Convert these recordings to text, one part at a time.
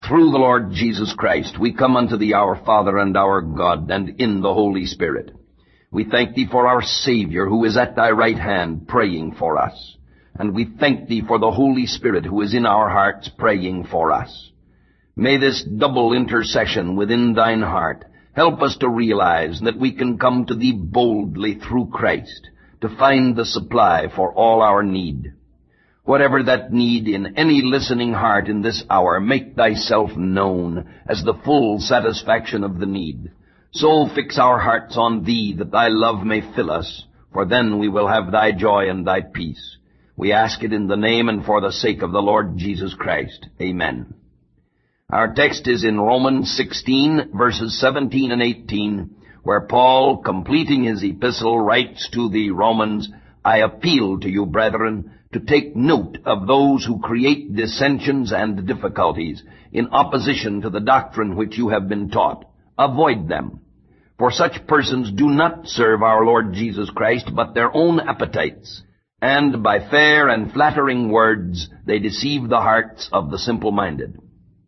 Through the Lord Jesus Christ, we come unto Thee, our Father and our God, and in the Holy Spirit. We thank Thee for our Savior, who is at Thy right hand, praying for us. And we thank Thee for the Holy Spirit, who is in our hearts, praying for us. May this double intercession within Thine heart help us to realize that we can come to Thee boldly through Christ to find the supply for all our need. Whatever that need in any listening heart in this hour, make Thyself known as the full satisfaction of the need. So fix our hearts on Thee, that Thy love may fill us, for then we will have Thy joy and Thy peace. We ask it in the name and for the sake of the Lord Jesus Christ. Amen. Our text is in Romans 16, verses 17 and 18, where Paul, completing his epistle, writes to the Romans, I appeal to you, brethren, to take note of those who create dissensions and difficulties in opposition to the doctrine which you have been taught. Avoid them. For such persons do not serve our Lord Jesus Christ, but their own appetites. And by fair and flattering words they deceive the hearts of the simple-minded.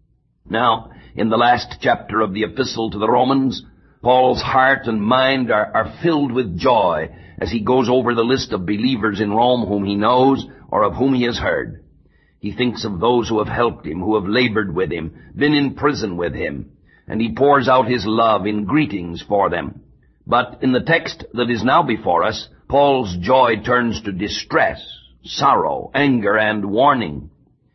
Now, in the last chapter of the epistle to the Romans, Paul's heart and mind are filled with joy as he goes over the list of believers in Rome whom he knows or of whom he has heard. He thinks of those who have helped him, who have labored with him, been in prison with him, and he pours out his love in greetings for them. But in the text that is now before us, Paul's joy turns to distress, sorrow, anger, and warning.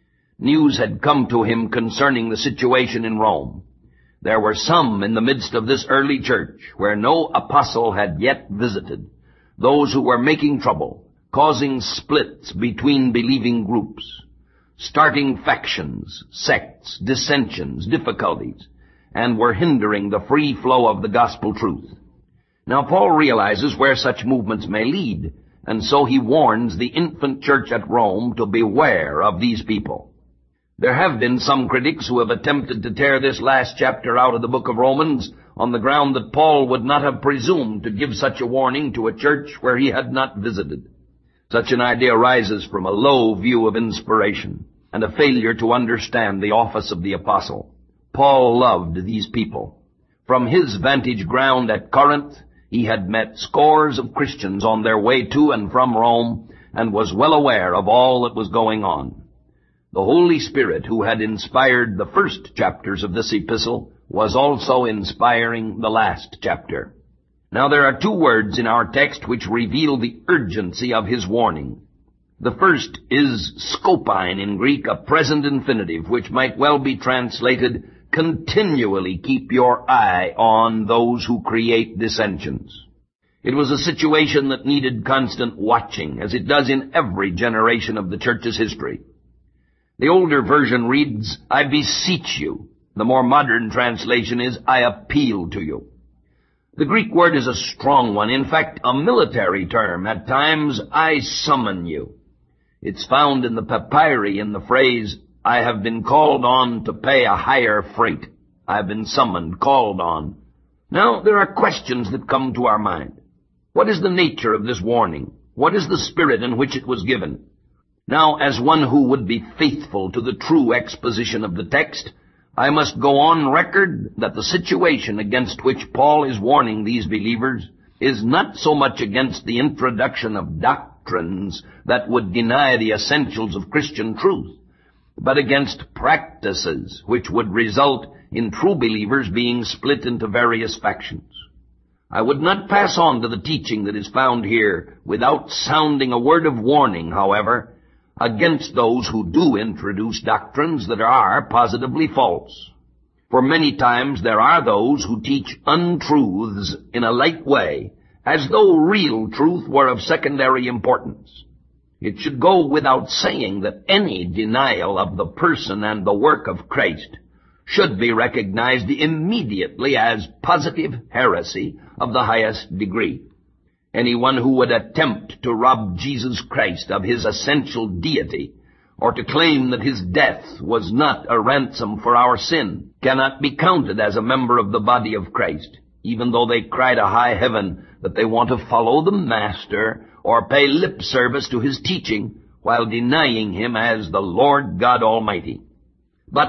News had come to him concerning the situation in Rome. There were some in the midst of this early church where no apostle had yet visited, those who were making trouble, causing splits between believing groups, starting factions, sects, dissensions, difficulties, and were hindering the free flow of the gospel truth. Now Paul realizes where such movements may lead, and so he warns the infant church at Rome to beware of these people. There have been some critics who have attempted to tear this last chapter out of the book of Romans on the ground that Paul would not have presumed to give such a warning to a church where he had not visited. Such an idea arises from a low view of inspiration and a failure to understand the office of the apostle. Paul loved these people. From his vantage ground at Corinth, he had met scores of Christians on their way to and from Rome and was well aware of all that was going on. The Holy Spirit, who had inspired the first chapters of this epistle, was also inspiring the last chapter. Now there are two words in our text which reveal the urgency of his warning. The first is skopine in Greek, a present infinitive, which might well be translated, continually keep your eye on those who create dissensions. It was a situation that needed constant watching, as it does in every generation of the church's history. The older version reads, I beseech you. The more modern translation is, I appeal to you. The Greek word is a strong one, in fact, a military term. At times, I summon you. It's found in the papyri in the phrase, I have been called on to pay a higher freight. I've been summoned, called on. Now, there are questions that come to our mind. What is the nature of this warning? What is the spirit in which it was given? Now, as one who would be faithful to the true exposition of the text, I must go on record that the situation against which Paul is warning these believers is not so much against the introduction of doctrines that would deny the essentials of Christian truth, but against practices which would result in true believers being split into various factions. I would not pass on to the teaching that is found here without sounding a word of warning, however, against those who do introduce doctrines that are positively false. For many times there are those who teach untruths in a light way, as though real truth were of secondary importance. It should go without saying that any denial of the person and the work of Christ should be recognized immediately as positive heresy of the highest degree. Anyone who would attempt to rob Jesus Christ of his essential deity, or to claim that his death was not a ransom for our sin, cannot be counted as a member of the body of Christ, even though they cry to high heaven that they want to follow the Master or pay lip service to his teaching while denying him as the Lord God Almighty. But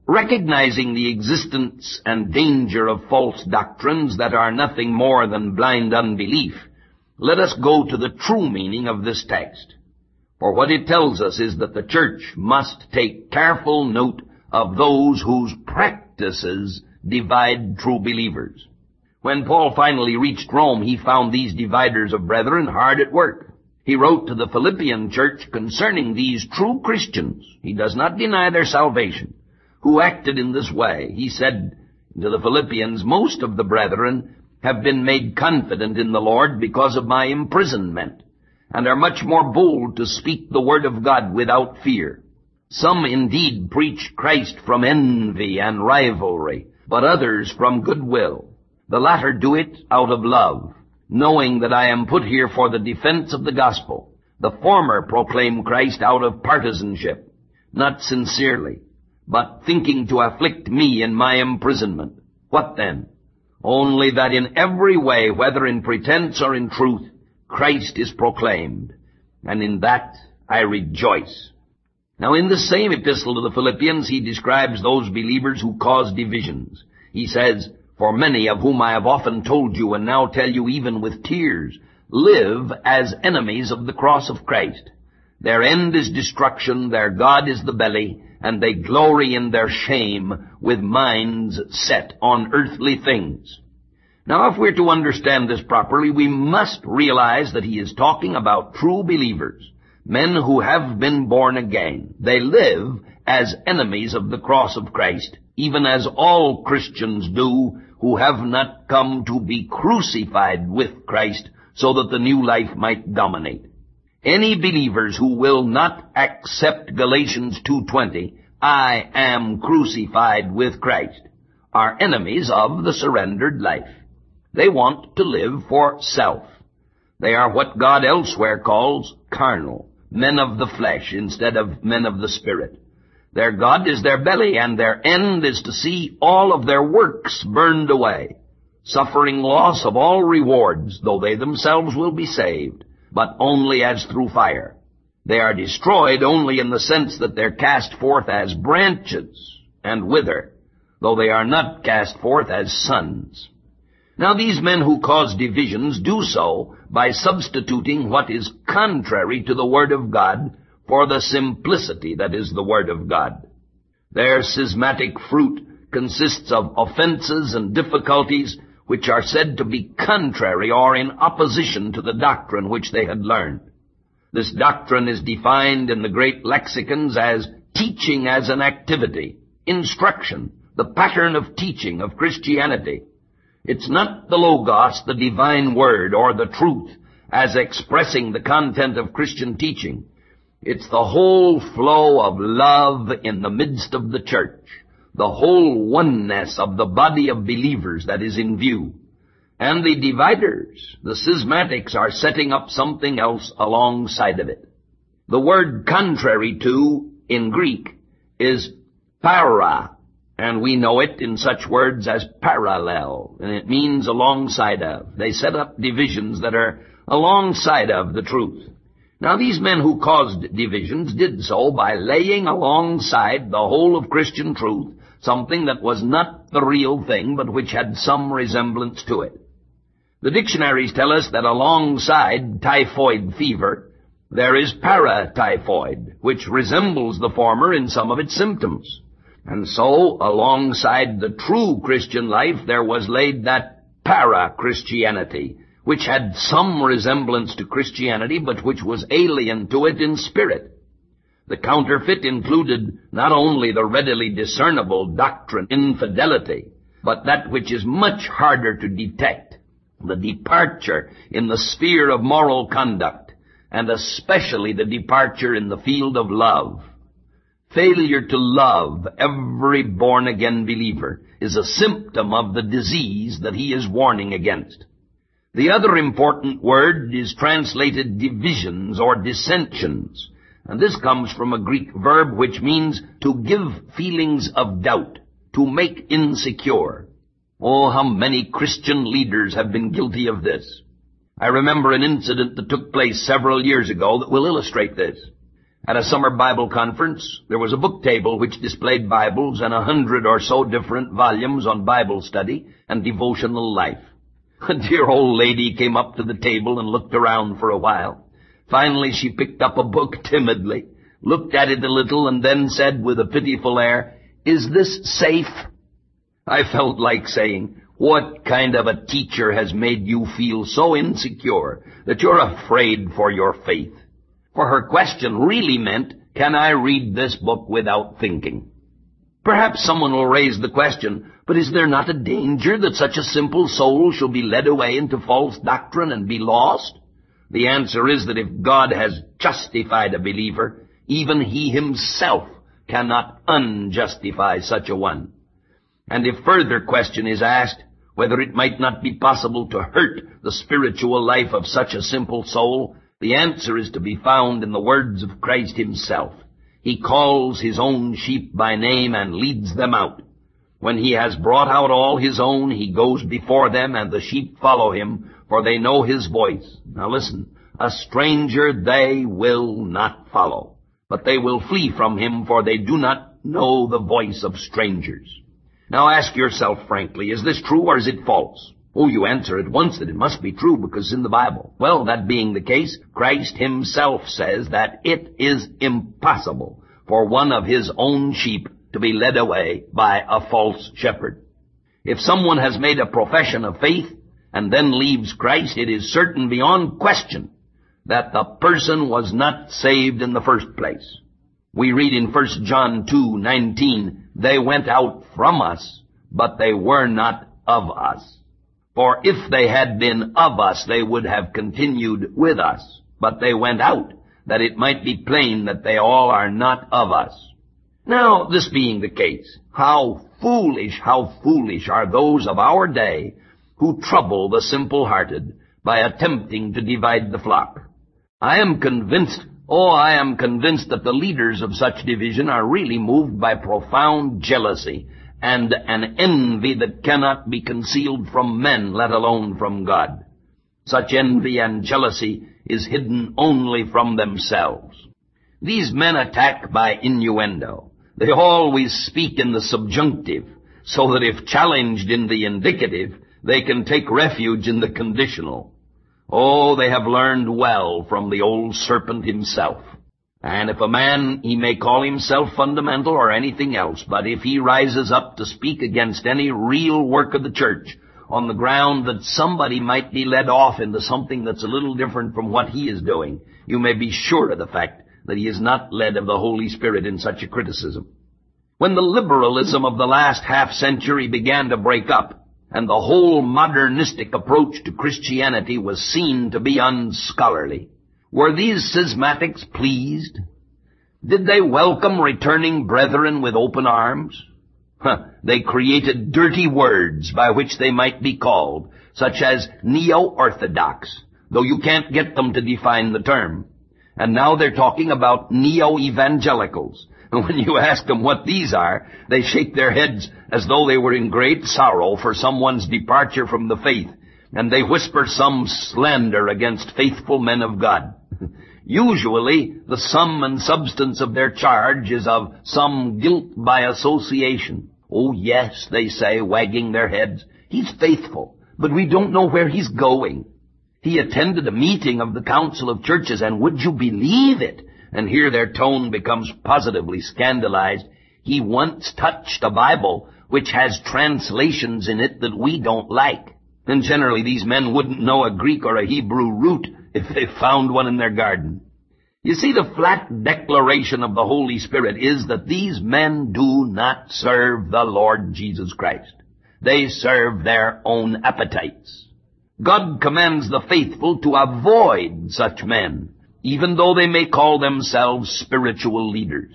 recognizing the existence and danger of false doctrines that are nothing more than blind unbelief, let us go to the true meaning of this text. For what it tells us is that the church must take careful note of those whose practices divide true believers. When Paul finally reached Rome, he found these dividers of brethren hard at work. He wrote to the Philippian church concerning these true Christians. He does not deny their salvation, who acted in this way. He said to the Philippians, "Most of the brethren have been made confident in the Lord because of my imprisonment, and are much more bold to speak the word of God without fear. Some indeed preach Christ from envy and rivalry, but others from goodwill. The latter do it out of love, knowing that I am put here for the defense of the gospel. The former proclaim Christ out of partisanship, not sincerely, but thinking to afflict me in my imprisonment. What then? Only that in every way, whether in pretense or in truth, Christ is proclaimed, and in that I rejoice." Now in the same epistle to the Philippians, he describes those believers who cause divisions. He says, "For many of whom I have often told you, and now tell you even with tears, live as enemies of the cross of Christ. Their end is destruction, their God is the belly, and they glory in their shame with minds set on earthly things." Now, if we're to understand this properly, we must realize that he is talking about true believers, men who have been born again. They live as enemies of the cross of Christ, even as all Christians do who have not come to be crucified with Christ so that the new life might dominate. Any believers who will not accept Galatians 2:20, "I am crucified with Christ," are enemies of the surrendered life. They want to live for self. They are what God elsewhere calls carnal, men of the flesh instead of men of the Spirit. Their God is their belly, and their end is to see all of their works burned away, suffering loss of all rewards, though they themselves will be saved, but only as through fire. They are destroyed only in the sense that they're cast forth as branches and wither, though they are not cast forth as sons. Now these men who cause divisions do so by substituting what is contrary to the Word of God for the simplicity that is the Word of God. Their schismatic fruit consists of offenses and difficulties which are said to be contrary or in opposition to the doctrine which they had learned. This doctrine is defined in the great lexicons as teaching as an activity, instruction, the pattern of teaching of Christianity. It's not the Logos, the divine word, or the truth as expressing the content of Christian teaching. It's the whole flow of love in the midst of the church, the whole oneness of the body of believers that is in view. And the dividers, the schismatics, are setting up something else alongside of it. The word contrary to, in Greek, is para, and we know it in such words as parallel, and it means alongside of. They set up divisions that are alongside of the truth. Now these men who caused divisions did so by laying alongside the whole of Christian truth something that was not the real thing, but which had some resemblance to it. The dictionaries tell us that alongside typhoid fever, there is paratyphoid, which resembles the former in some of its symptoms. And so, alongside the true Christian life, there was laid that para-Christianity, which had some resemblance to Christianity, but which was alien to it in spirit. The counterfeit included not only the readily discernible doctrine, infidelity, but that which is much harder to detect, the departure in the sphere of moral conduct, and especially the departure in the field of love. Failure to love every born-again believer is a symptom of the disease that he is warning against. The other important word is translated divisions or dissensions, and this comes from a Greek verb which means to give feelings of doubt, to make insecure. Oh, how many Christian leaders have been guilty of this. I remember an incident that took place several years ago that will illustrate this. At a summer Bible conference, there was a book table which displayed Bibles and 100 or so different volumes on Bible study and devotional life. A dear old lady came up to the table and looked around for a while. Finally, she picked up a book timidly, looked at it a little, and then said with a pitiful air, "Is this safe?" I felt like saying, "What kind of a teacher has made you feel so insecure that you're afraid for your faith?" For her question really meant, "Can I read this book without thinking?" Perhaps someone will raise the question, but is there not a danger that such a simple soul shall be led away into false doctrine and be lost? The answer is that if God has justified a believer, even he himself cannot unjustify such a one. And if further question is asked, whether it might not be possible to hurt the spiritual life of such a simple soul, the answer is to be found in the words of Christ himself. He calls his own sheep by name and leads them out. When he has brought out all his own, he goes before them, and the sheep follow him, for they know his voice. Now listen, a stranger they will not follow, but they will flee from him, for they do not know the voice of strangers. Now ask yourself frankly, is this true or is it false? Oh, you answer at once that it must be true because it's in the Bible. Well, that being the case, Christ himself says that it is impossible for one of his own sheep to be led away by a false shepherd. If someone has made a profession of faith and then leaves Christ, it is certain beyond question that the person was not saved in the first place. We read in 1 John 2:19, "They went out from us, but they were not of us. For if they had been of us, they would have continued with us. But they went out, that it might be plain that they all are not of us." Now, this being the case, how foolish are those of our day who trouble the simple-hearted by attempting to divide the flock. I am convinced that the leaders of such division are really moved by profound jealousy and an envy that cannot be concealed from men, let alone from God. Such envy and jealousy is hidden only from themselves. These men attack by innuendo. They always speak in the subjunctive, so that if challenged in the indicative, they can take refuge in the conditional. Oh, they have learned well from the old serpent himself. And if a man, he may call himself fundamental or anything else, but if he rises up to speak against any real work of the church on the ground that somebody might be led off into something that's a little different from what he is doing, you may be sure of the fact that he is not led of the Holy Spirit in such a criticism. When the liberalism of the last half-century began to break up, and the whole modernistic approach to Christianity was seen to be unscholarly, were these schismatics pleased? Did they welcome returning brethren with open arms? They created dirty words by which they might be called, such as neo-orthodox, though you can't get them to define the term. And now they're talking about neo-evangelicals. And when you ask them what these are, they shake their heads as though they were in great sorrow for someone's departure from the faith, and they whisper some slander against faithful men of God. Usually, the sum and substance of their charge is of some guilt by association. "Oh yes," they say, wagging their heads, "he's faithful, but we don't know where he's going. He attended a meeting of the Council of Churches, and would you believe it?" And here their tone becomes positively scandalized. "He once touched a Bible which has translations in it that we don't like." And generally these men wouldn't know a Greek or a Hebrew root if they found one in their garden. You see, the flat declaration of the Holy Spirit is that these men do not serve the Lord Jesus Christ. They serve their own appetites. God commands the faithful to avoid such men, even though they may call themselves spiritual leaders.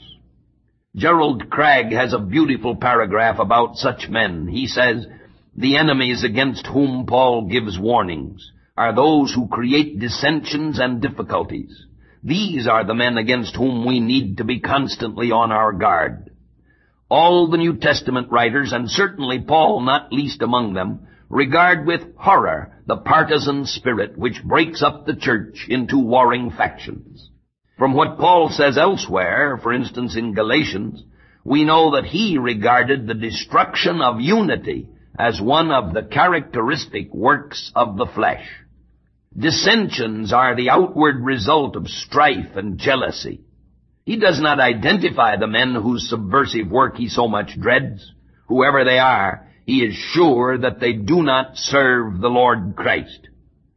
Gerald Cragg has a beautiful paragraph about such men. He says, "The enemies against whom Paul gives warnings are those who create dissensions and difficulties. These are the men against whom we need to be constantly on our guard. All the New Testament writers, and certainly Paul not least among them, regard with horror the partisan spirit which breaks up the church into warring factions. From what Paul says elsewhere, for instance in Galatians, we know that he regarded the destruction of unity as one of the characteristic works of the flesh. Dissensions are the outward result of strife and jealousy. He does not identify the men whose subversive work he so much dreads. Whoever they are, he is sure that they do not serve the Lord Christ.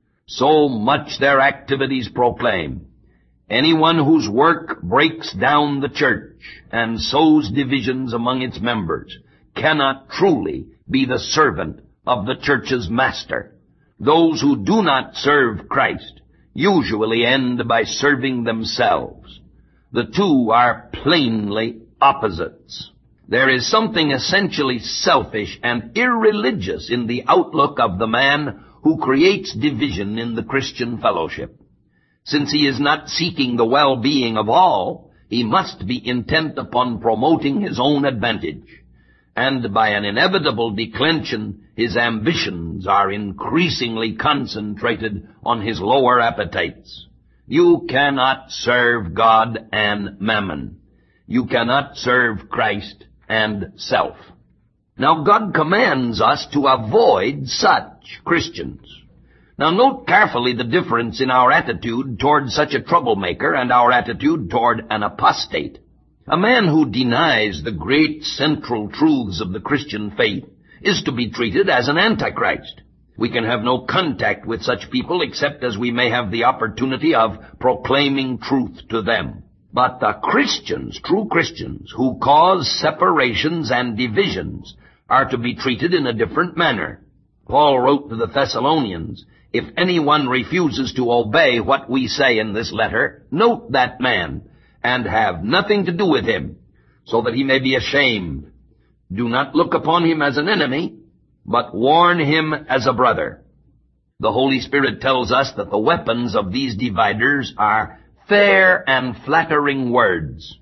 So much their activities proclaim. Anyone whose work breaks down the church and sows divisions among its members cannot truly be the servant of the church's master. Those who do not serve Christ usually end by serving themselves. The two are plainly opposites. There is something essentially selfish and irreligious in the outlook of the man who creates division in the Christian fellowship. Since he is not seeking the well-being of all, he must be intent upon promoting his own advantage. And by an inevitable declension, his ambitions are increasingly concentrated on his lower appetites. You cannot serve God and mammon. You cannot serve Christ and self. Now, God commands us to avoid such Christians. Now, note carefully the difference in our attitude toward such a troublemaker and our attitude toward an apostate. A man who denies the great central truths of the Christian faith is to be treated as an antichrist. We can have no contact with such people except as we may have the opportunity of proclaiming truth to them. But the Christians, true Christians, who cause separations and divisions are to be treated in a different manner. Paul wrote to the Thessalonians, "If anyone refuses to obey what we say in this letter, note that man, and have nothing to do with him, so that he may be ashamed. Do not look upon him as an enemy, but warn him as a brother." The Holy Spirit tells us that the weapons of these dividers are fair and flattering words.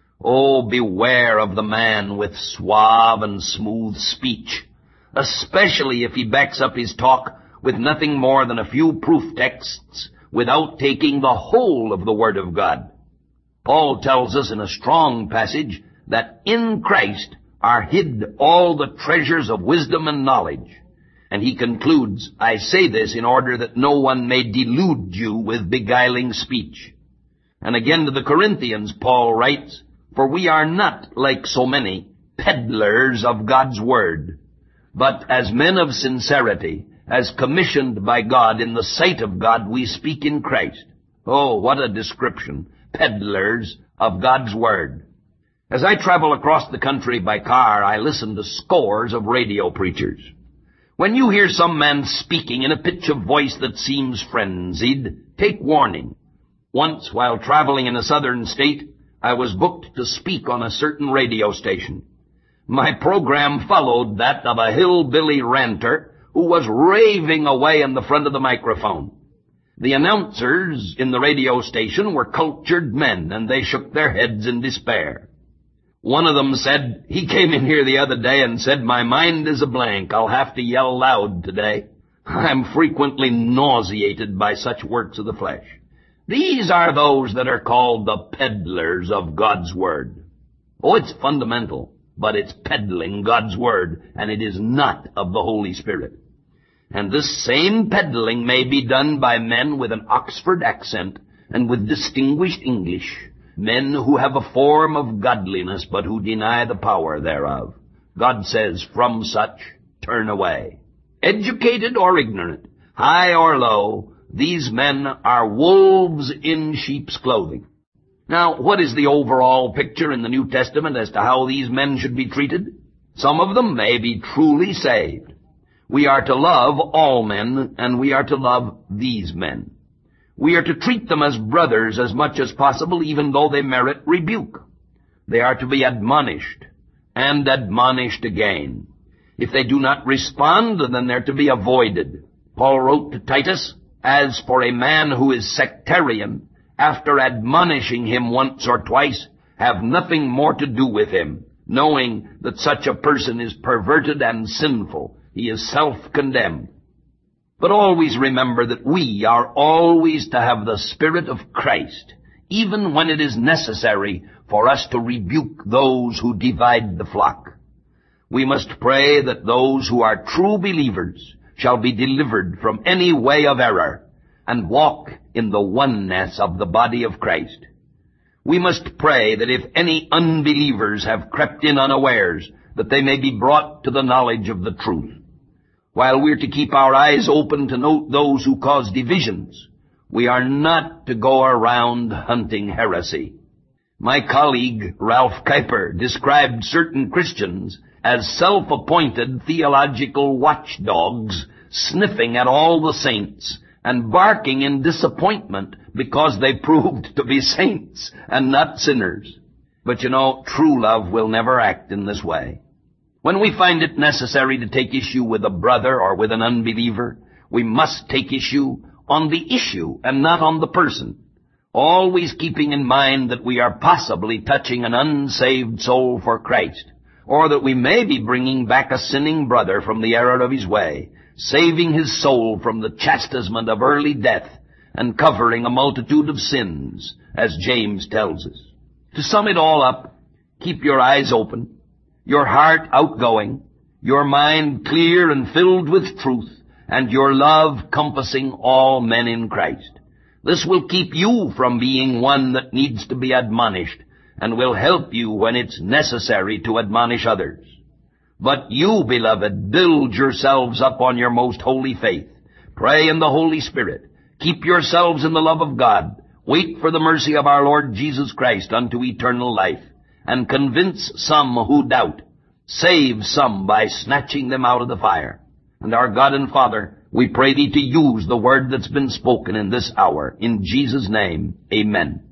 Oh, beware of the man with suave and smooth speech, especially if he backs up his talk with nothing more than a few proof texts without taking the whole of the Word of God. Paul tells us in a strong passage that in Christ are hid all the treasures of wisdom and knowledge. And he concludes, "I say this in order that no one may delude you with beguiling speech." And again to the Corinthians, Paul writes, "For we are not like so many peddlers of God's word, but as men of sincerity, as commissioned by God in the sight of God, we speak in Christ." Oh, what a description. Peddlers of God's word. As I travel across the country by car, I listen to scores of radio preachers. When you hear some man speaking in a pitch of voice that seems frenzied, take warning. Once, while traveling in a southern state, I was booked to speak on a certain radio station. My program followed that of a hillbilly ranter who was raving away in the front of the microphone. The announcers in the radio station were cultured men, and they shook their heads in despair. One of them said, "He came in here the other day and said, 'My mind is a blank. I'll have to yell loud today.' I'm frequently nauseated by such works of the flesh." These are those that are called the peddlers of God's Word. Oh, it's fundamental, but it's peddling God's Word, and it is not of the Holy Spirit. And this same peddling may be done by men with an Oxford accent and with distinguished English, men who have a form of godliness but who deny the power thereof. God says, "From such, turn away." Educated or ignorant, high or low, these men are wolves in sheep's clothing. Now, what is the overall picture in the New Testament as to how these men should be treated? Some of them may be truly saved. We are to love all men, and we are to love these men. We are to treat them as brothers as much as possible, even though they merit rebuke. They are to be admonished, and admonished again. If they do not respond, then they're to be avoided. Paul wrote to Titus, "As for a man who is sectarian, after admonishing him once or twice, have nothing more to do with him, knowing that such a person is perverted and sinful. He is self-condemned." But always remember that we are always to have the Spirit of Christ even when it is necessary for us to rebuke those who divide the flock. We must pray that those who are true believers shall be delivered from any way of error and walk in the oneness of the body of Christ. We must pray that if any unbelievers have crept in unawares, that they may be brought to the knowledge of the truth. While we're to keep our eyes open to note those who cause divisions, we are not to go around hunting heresy. My colleague, Ralph Kuyper, described certain Christians as self-appointed theological watchdogs sniffing at all the saints and barking in disappointment because they proved to be saints and not sinners. But true love will never act in this way. When we find it necessary to take issue with a brother or with an unbeliever, we must take issue on the issue and not on the person, always keeping in mind that we are possibly touching an unsaved soul for Christ, or that we may be bringing back a sinning brother from the error of his way, saving his soul from the chastisement of early death, and covering a multitude of sins, as James tells us. To sum it all up, keep your eyes open, your heart outgoing, your mind clear and filled with truth, and your love compassing all men in Christ. This will keep you from being one that needs to be admonished, and will help you when it's necessary to admonish others. But you, beloved, build yourselves up on your most holy faith. Pray in the Holy Spirit. Keep yourselves in the love of God. Wait for the mercy of our Lord Jesus Christ unto eternal life, and convince some who doubt. Save some by snatching them out of the fire. And our God and Father, we pray Thee to use the word that's been spoken in this hour. In Jesus' name, amen.